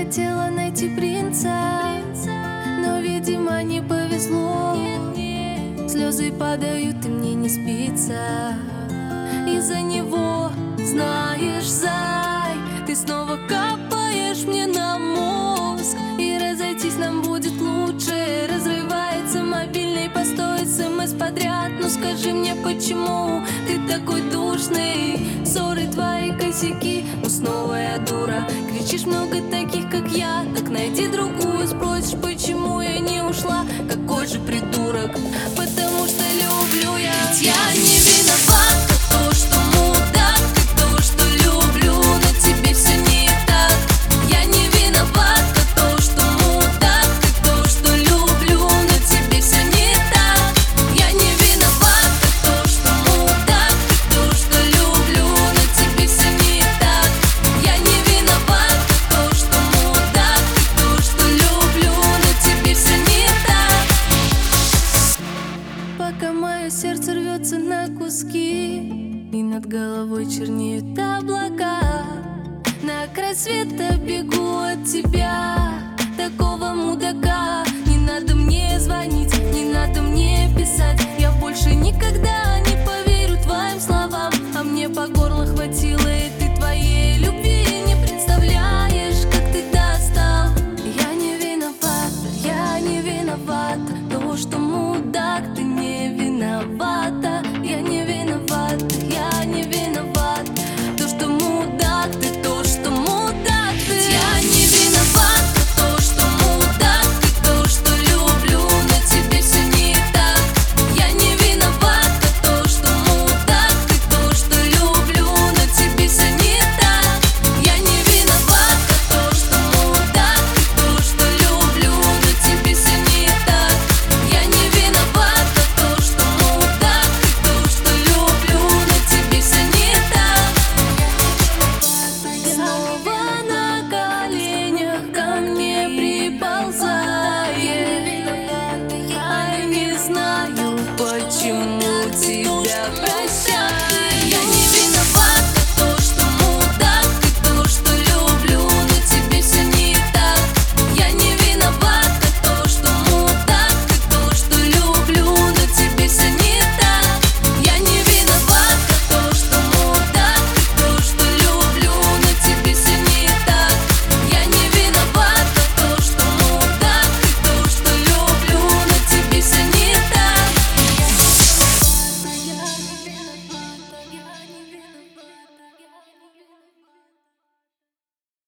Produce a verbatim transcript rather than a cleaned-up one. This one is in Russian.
хотела найти принца, но, видимо, не повезло. Слезы падают, и мне не спится из-за него. Знаешь, зай, ты снова капаешь мне на мозг, и разойтись нам будет лучше. Разрывается мобильный, постой, смс подряд. Ну скажи мне, почему ты такой душный? Ссоры твои косяки, ну снова я дура. Кричишь много таких, как я, так найди другую. Спросишь, почему я не ушла? Какой же придурок, потому что люблю я. Ведь я не виновата, то, что мудак, и то, что люблю, но тебе все не так. Я не виновата, то, что мудак, и то, что люблю, но тебе все не так. Я не виновата, то, что мудак, и то, что люблю, но тебе все не так. Я не виновата, то, что мудак, и то, что люблю, но тебе все не так. Пока мое сердце рвется на куски, и над головой чернеют облака, на край света бегу от тебя, такого мудака. Не надо мне звонить, не надо мне писать,